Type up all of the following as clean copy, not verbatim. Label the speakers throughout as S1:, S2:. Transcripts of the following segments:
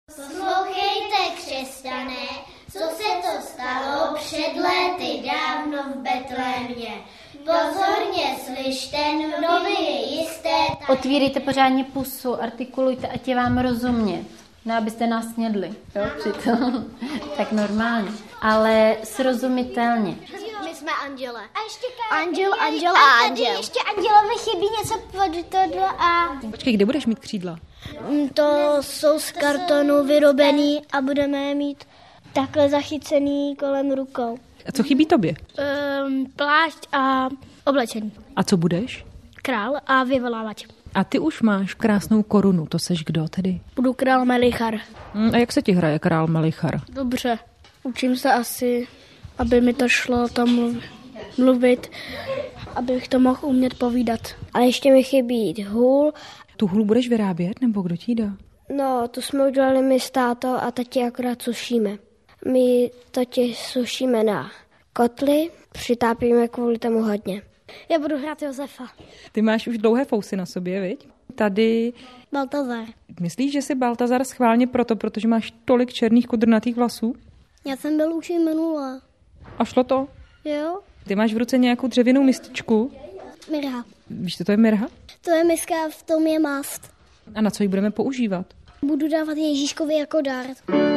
S1: Poslouchejte, křesťané, co se to stalo před lety dávno v Betlémě. Pozorně slyšte, nově je jisté.
S2: Otvírejte pořádně pusu, artikulujte, ať je vám rozumět. No, abyste nás snědli, jo, přitom. Tak normálně. Ale srozumitelně.
S1: My jsme anděle.
S3: A ještě
S1: Anděl a anděl.
S3: Ještě andělovi chybí něco pod tohle a...
S4: Počkej, kde budeš mít křídla?
S1: To jsou z kartonu vyrobený a budeme je mít takhle zachycený kolem rukou.
S4: A co chybí tobě?
S1: Plášť a oblečení.
S4: A co budeš?
S1: Král a vyvolávač.
S4: A ty už máš krásnou korunu, to seš kdo tedy?
S1: Budu král Melichar.
S4: A jak se ti hraje král Melichar?
S1: Dobře. Učím se asi, aby mi to šlo tam mluvit, abych to mohl umět povídat. A ještě mi chybí hůl.
S4: Tu hůl budeš vyrábět, nebo kdo ti dá?
S1: No, to jsme udělali my s tátou a tati akorát sušíme. My totiž sušíme na kotli, přitápíme kvůli tomu hodně. Já budu hrát Josefa.
S4: Ty máš už dlouhé fousy na sobě, viď? Tady...
S1: Baltazar.
S4: Myslíš, že jsi Baltazar schválně protože máš tolik černých kudrnatých vlasů?
S1: Já jsem byl už i minula.
S4: A šlo to?
S1: Jo?
S4: Ty máš v ruce nějakou dřevěnou mističku.
S1: Mirha.
S4: Víš, co to je mirha?
S1: To je miska, v tom je mast.
S4: A na co ji budeme používat?
S1: Budu dávat Ježíškovi jako dár.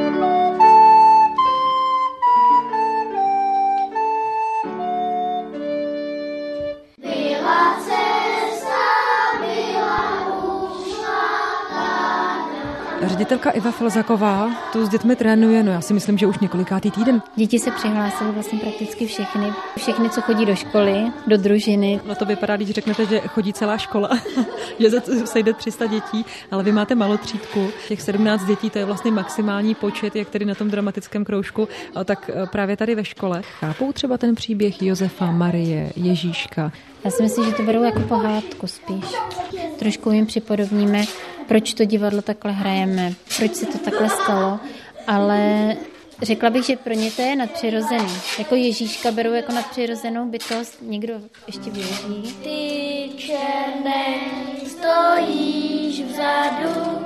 S4: Ředitelka Iva Felzaková tu s dětmi trénuje, no já si myslím, že už několikátý týden.
S2: Děti se přihlásily vlastně prakticky všechny, co chodí do školy, do družiny.
S4: No to vypadá, když řeknete, že chodí celá škola, že sejde 300 dětí, ale vy máte malotřídku. Těch 17 dětí, to je vlastně maximální počet, jak tedy na tom dramatickém kroužku, tak právě tady ve škole. Chápou třeba ten příběh Josefa, Marie, Ježíška?
S2: Já si myslím, že to berou jako pohádku spíš. Trošku jim připodobníme, proč to divadlo takhle hrajeme, proč se to takhle stalo, ale řekla bych, že pro ně to je nadpřirozený. Jako Ježíška berou jako nadpřirozenou bytost, někdo ještě věří.
S1: Ty černé stojíš vzadu,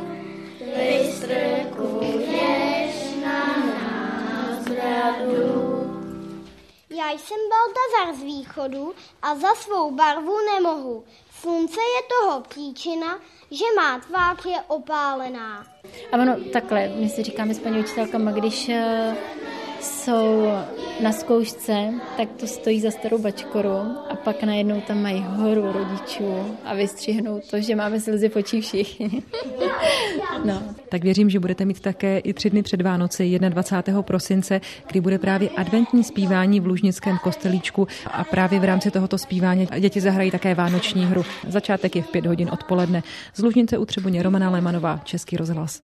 S1: vystrkuješ na nás bradu. Já jsem Baltazar z východu a za svou barvu nemohu. Slunce je toho příčina, že má tvář je opálená.
S2: A ono takhle, my si říkáme s paní učitelkama, když jsou na zkoušce, tak to stojí za starou bačkoru a pak najednou tam mají horu rodičů a vystřihnou to, že máme slzy v očích všichni. No.
S4: Tak věřím, že budete mít také i 3 dny před Vánoci, 21. prosince, kdy bude právě adventní zpívání v Lužnickém kostelíčku a právě v rámci tohoto zpívání děti zahrají také vánoční hru. Začátek je v 5 hodin odpoledne. Z Lužnice u Třeboně Romana Lémanová, Český rozhlas.